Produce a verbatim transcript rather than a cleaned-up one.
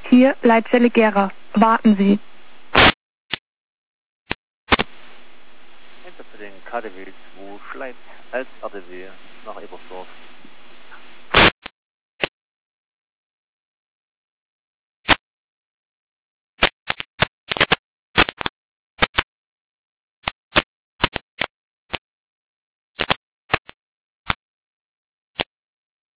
Hier Leitzelle Gera. Warten Sie. Hinter für den K D W zwei Schleiz als R D W nach Ebersdorf.